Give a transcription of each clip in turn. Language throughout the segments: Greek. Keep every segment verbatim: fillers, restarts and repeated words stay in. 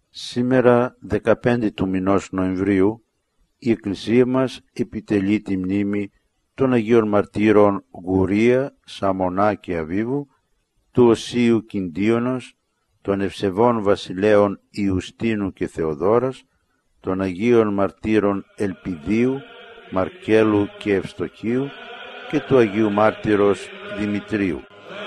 Σήμερα, δεκαπέντε του μηνός Νοεμβρίου, η Εκκλησία μας επιτελεί τη μνήμη των Αγίων Μαρτύρων Γουρία, Σαμονά και Αβίβου, του Οσίου Κιντίωνος, των Ευσεβών Βασιλέων Ιουστίνου και Θεοδόρας, των Αγίων Μαρτύρων Ελπιδίου, Μαρκέλου και Ευστοχίου και του Αγίου Μάρτυρος Δημητρίου.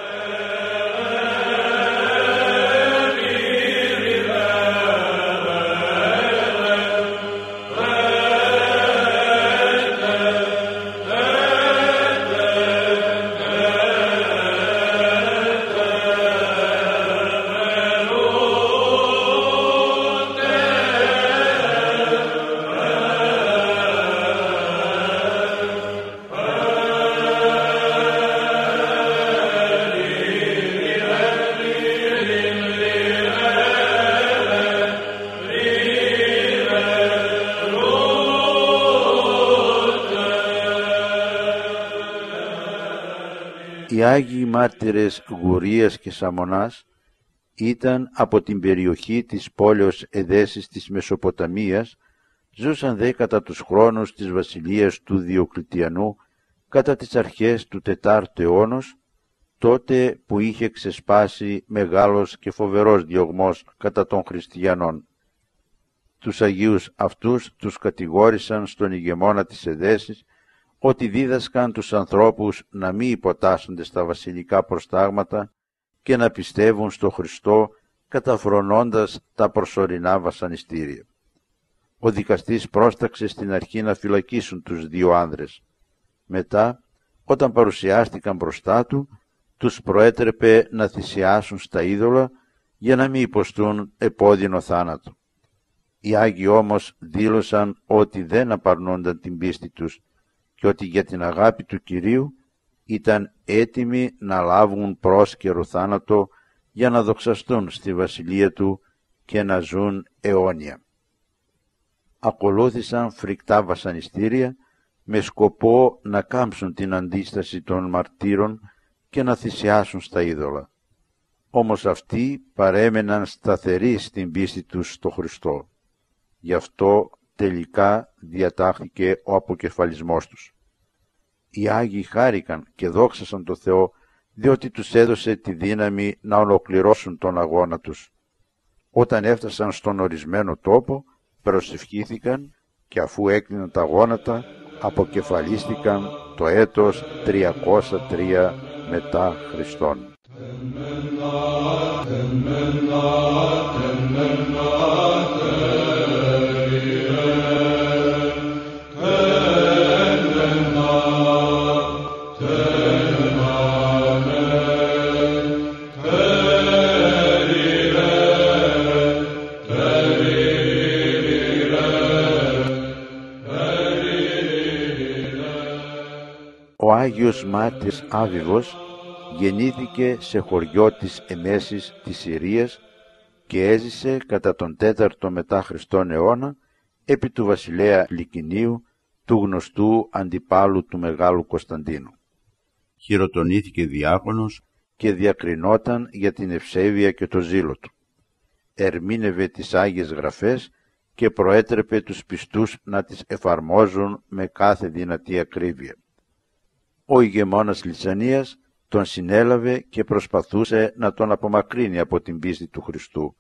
Οι Άγιοι Μάρτυρες Γουρίας και Σαμονάς ήταν από την περιοχή της πόλεως Εδέσης της Μεσοποταμίας, ζούσαν δε κατά τους χρόνους της βασιλείας του Διοκλητιανού κατά τις αρχές του τετάρτου αιώνος, τότε που είχε ξεσπάσει μεγάλος και φοβερός διωγμός κατά των χριστιανών. Τους Αγίους αυτούς τους κατηγόρησαν στον ηγεμόνα της Εδέσης ότι δίδασκαν τους ανθρώπους να μην υποτάσσονται στα βασιλικά προστάγματα και να πιστεύουν στο Χριστό καταφρονώντας τα προσωρινά βασανιστήρια. Ο δικαστής πρόσταξε στην αρχή να φυλακίσουν τους δύο άνδρες. Μετά, όταν παρουσιάστηκαν μπροστά του, τους προέτρεπε να θυσιάσουν στα είδωλα για να μην υποστούν επώδυνο θάνατο. Οι Άγιοι όμως δήλωσαν ότι δεν απαρνούνταν την πίστη τους και ότι για την αγάπη του Κυρίου ήταν έτοιμοι να λάβουν πρόσκαιρο θάνατο για να δοξαστούν στη βασιλεία του και να ζουν αιώνια. Ακολούθησαν φρικτά βασανιστήρια με σκοπό να κάμψουν την αντίσταση των μαρτύρων και να θυσιάσουν στα είδωλα. Όμως αυτοί παρέμεναν σταθεροί στην πίστη τους στο Χριστό. Γι' αυτό τελικά διατάχθηκε ο αποκεφαλισμός τους. Οι Άγιοι χάρηκαν και δόξασαν το Θεό, διότι τους έδωσε τη δύναμη να ολοκληρώσουν τον αγώνα τους. Όταν έφτασαν στον ορισμένο τόπο, προσευχήθηκαν και αφού έκλειναν τα γόνατα, αποκεφαλίστηκαν το έτος τριακόσια τρία μετά Χριστόν. Ο Άγιος Μάρτυρς Άβιβος γεννήθηκε σε χωριό της Εμέσης της Συρίας και έζησε κατά τον τέταρτο μετά Χριστόν αιώνα επί του βασιλέα Λικινίου, του γνωστού αντιπάλου του Μεγάλου Κωνσταντίνου. Χειροτονήθηκε διάκονος και διακρινόταν για την ευσέβεια και το ζήλο του. Ερμήνευε τις Άγιες Γραφές και προέτρεπε τους πιστούς να τις εφαρμόζουν με κάθε δυνατή ακρίβεια. Ο ηγεμόνας Λυσανίας τον συνέλαβε και προσπαθούσε να τον απομακρύνει από την πίστη του Χριστού.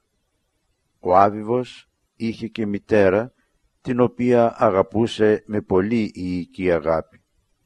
Ο Άβιβος είχε και μητέρα, την οποία αγαπούσε με πολύ ιική αγάπη.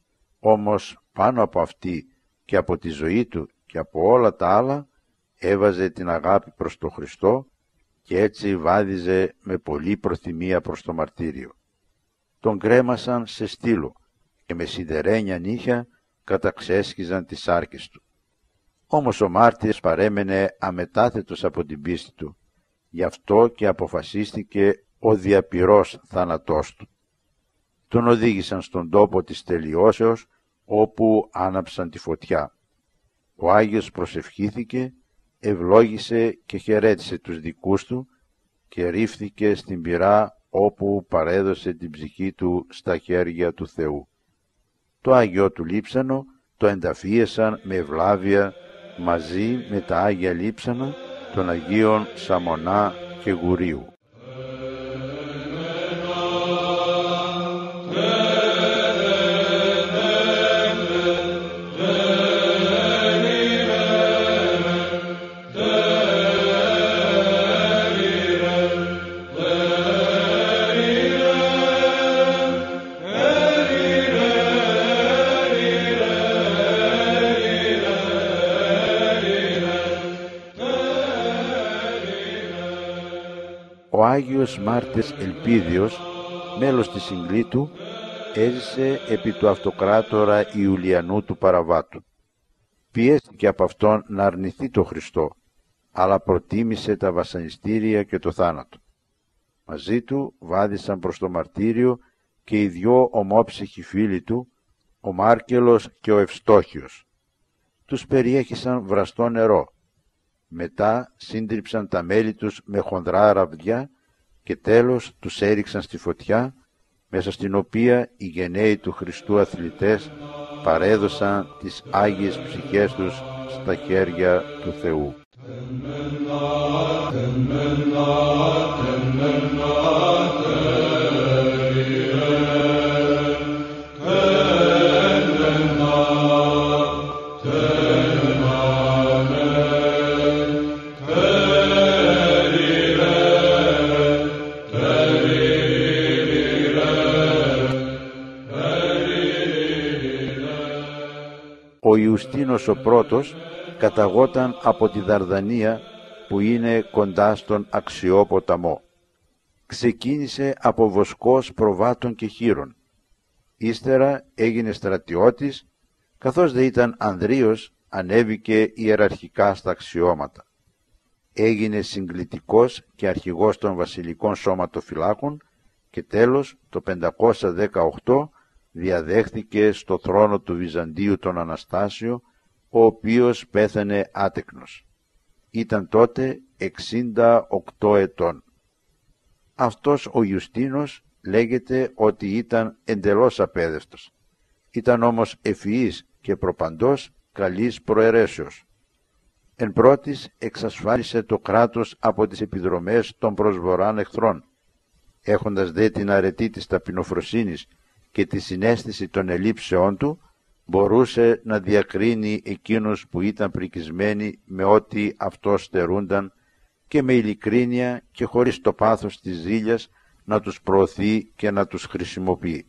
Όμως πάνω από αυτή και από τη ζωή του και από όλα τα άλλα έβαζε την αγάπη προς τον Χριστό και έτσι βάδιζε με πολλή προθυμία προς το μαρτύριο. Τον κρέμασαν σε στήλο και με σιδερένια νύχια καταξέσχιζαν τις σάρκες του. Όμως ο μάρτυρας παρέμενε αμετάθετος από την πίστη του, γι' αυτό και αποφασίστηκε ο διαπυρός θάνατός του. Τον οδήγησαν στον τόπο της τελειώσεως, όπου άναψαν τη φωτιά. Ο Άγιος προσευχήθηκε, ευλόγησε και χαιρέτησε τους δικούς του και ρίφθηκε στην πυρά όπου παρέδωσε την ψυχή του στα χέρια του Θεού. Το Άγιο του λείψανο το ενταφίεσαν με ευλάβεια μαζί με τα Άγια λείψανα των Αγίων Σαμονά και Γουρίου. Ο Άγιος Μάρτης Ελπίδιος, μέλος της Συγκλήτου, έζησε επί του αυτοκράτορα Ιουλιανού του Παραβάτου. Πιέστηκε από αυτόν να αρνηθεί το Χριστό, αλλά προτίμησε τα βασανιστήρια και το θάνατο. Μαζί του βάδισαν προς το μαρτύριο και οι δυο ομόψυχοι φίλοι του, ο Μάρκελος και ο Ευστόχιος. Τους περιέχισαν βραστό νερό. Μετά σύντριψαν τα μέλη τους με χονδρά ραβδιά και τέλος τους έριξαν στη φωτιά, μέσα στην οποία οι γενναίοι του Χριστού αθλητές παρέδωσαν τις Άγιες ψυχές τους στα χέρια του Θεού. Ο Ιουστίνος ο πρώτος καταγόταν από τη Δαρδανία που είναι κοντά στον Αξιόποταμό. Ξεκίνησε από βοσκός προβάτων και χείρων. Ύστερα έγινε στρατιώτης, καθώς δεν ήταν ανδρείος ανέβηκε ιεραρχικά στα αξιώματα. Έγινε συγκλητικός και αρχηγός των βασιλικών σώματοφυλάκων και τέλος το πεντακόσια δεκαοκτώ διαδέχθηκε στο θρόνο του Βυζαντίου τον Αναστάσιο, ο οποίος πέθανε άτεκνος. Ήταν τότε εξήντα οκτώ ετών. Αυτός ο Ιουστίνος λέγεται ότι ήταν εντελώς απέδευτος. Ήταν όμως ευφυής και προπαντός καλής προαιρέσεως. Εν πρώτης εξασφάλισε το κράτος από τις επιδρομές των προσβοράν εχθρών. Έχοντας δε την αρετή της ταπεινοφροσύνης και τη συναίσθηση των ελλείψεών του, μπορούσε να διακρίνει εκείνους που ήταν πρικισμένοι με ό,τι αυτός στερούνταν και με ειλικρίνεια και χωρίς το πάθος της ζήλιας να τους προωθεί και να τους χρησιμοποιεί.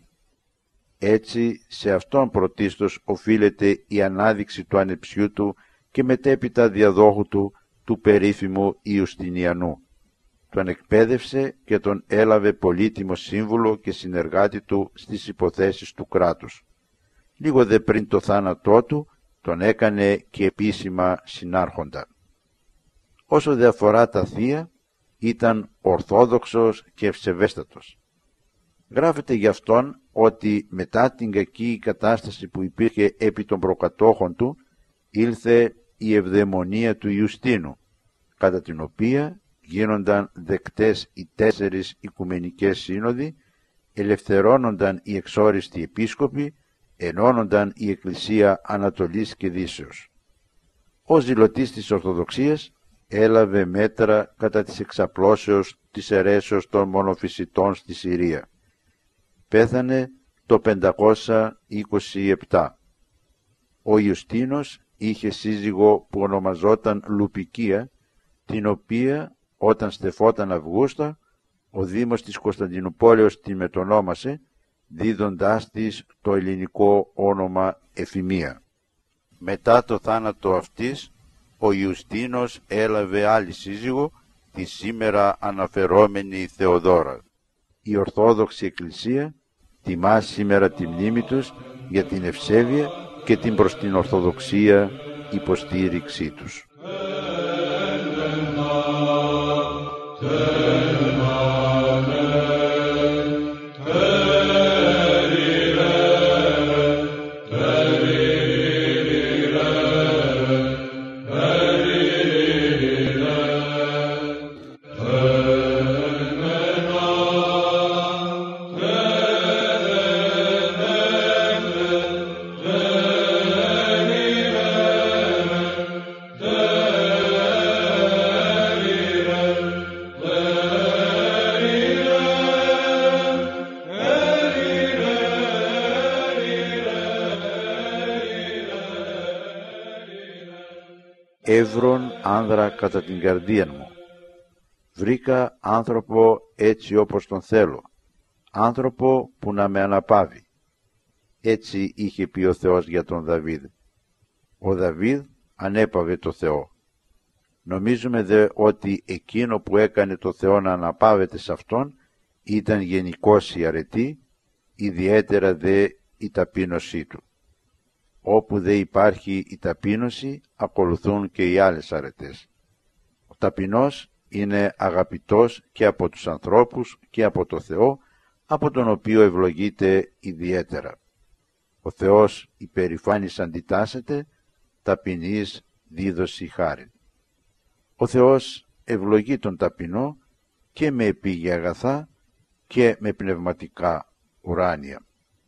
Έτσι σε αυτόν πρωτίστως οφείλεται η ανάδειξη του ανεψιού του και μετέπειτα διαδόχου του, του περίφημου Ιουστινιανού. Τον εκπαίδευσε και τον έλαβε πολύτιμο σύμβουλο και συνεργάτη του στις υποθέσεις του κράτους. Λίγο δε πριν το θάνατό του, τον έκανε και επίσημα συνάρχοντα. Όσο δε αφορά τα θεία, ήταν ορθόδοξος και ευσεβέστατος. Γράφεται γι' αυτόν ότι μετά την κακή κατάσταση που υπήρχε επί των προκατόχων του, ήλθε η ευδαιμονία του Ιουστίνου, κατά την οποία γίνονταν δεκτές οι τέσσερις οικουμενικές σύνοδοι, ελευθερώνονταν οι εξόριστοι επίσκοποι, ενώνονταν η Εκκλησία Ανατολής και Δύσεως. Ο ζηλωτής της Ορθοδοξίας έλαβε μέτρα κατά της εξαπλώσεως της αιρέσεως των μονοφυσιτών στη Συρία. Πέθανε το πεντακόσια είκοσι επτά. Ο Ιουστίνος είχε σύζυγο που ονομαζόταν Λουπικία, την οποία όταν στεφόταν Αυγούστα, ο Δήμος της Κωνσταντινουπόλεως την μετονόμασε, δίδοντάς της το ελληνικό όνομα Εφημία. Μετά το θάνατο αυτής, ο Ιουστίνος έλαβε άλλη σύζυγο, τη σήμερα αναφερόμενη Θεοδόρα. Η Ορθόδοξη Εκκλησία τιμά σήμερα τη μνήμη τους για την ευσέβεια και την προς την Ορθοδοξία υποστήριξή τους. Let έβρον άνδρα κατά την καρδία μου. Βρήκα άνθρωπο έτσι όπως τον θέλω, άνθρωπο που να με αναπαύει. Έτσι είχε πει ο Θεός για τον Δαβίδ. Ο Δαβίδ ανέπαυε το Θεό. Νομίζουμε δε ότι εκείνο που έκανε το Θεό να αναπαύεται σε αυτόν ήταν γενικώς η αρετή, ιδιαίτερα δε η ταπείνωσή του. Όπου δε υπάρχει η ταπείνωση, ακολουθούν και οι άλλες αρετές. Ο ταπεινός είναι αγαπητός και από τους ανθρώπους και από το Θεό, από τον οποίο ευλογείται ιδιαίτερα. Ο Θεός υπερηφάνης αντιτάσσεται, ταπεινής δίδωση χάριν. Ο Θεός ευλογεί τον ταπεινό και με επίγεια αγαθά και με πνευματικά ουράνια.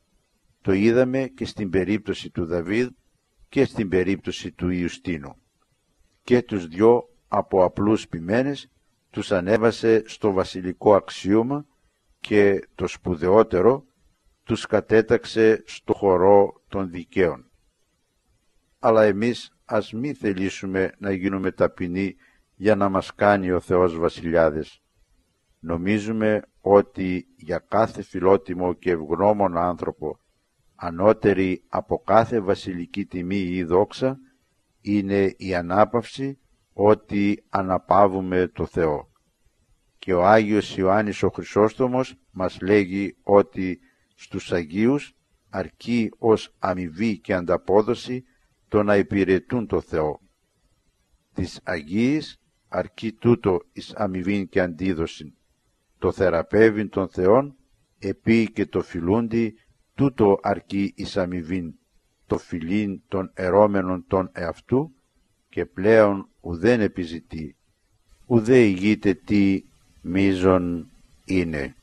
Το είδαμε και στην περίπτωση του Δαβίδ και στην περίπτωση του Ιουστίνου. Και τους δυο από απλούς ποιμένες τους ανέβασε στο βασιλικό αξίωμα και το σπουδαιότερο τους κατέταξε στο χορό των δικαίων. Αλλά εμείς ας μη θελήσουμε να γίνουμε ταπεινοί για να μας κάνει ο Θεός βασιλιάδες. Νομίζουμε ότι για κάθε φιλότιμο και ευγνώμων άνθρωπο, ανώτερη από κάθε βασιλική τιμή ή δόξα, είναι η ανάπαυση ότι αναπαύουμε το Θεό. Και ο Άγιος Ιωάννης ο Χρυσόστομος μας λέγει ότι στους Αγίους αρκεί ως αμοιβή και ανταπόδοση το να υπηρετούν το Θεό. Της Αγίης αρκεί τούτο εις αμοιβήν και αντίδοσιν. Το θεραπεύειν των Θεών, επί και το φιλούντι, τούτο αρκεί εις αμοιβήν, το φιλήν των ερώμενων των εαυτού, και πλέον ουδέν επιζητεί, ουδέ ηγείται τι μείζον είναι.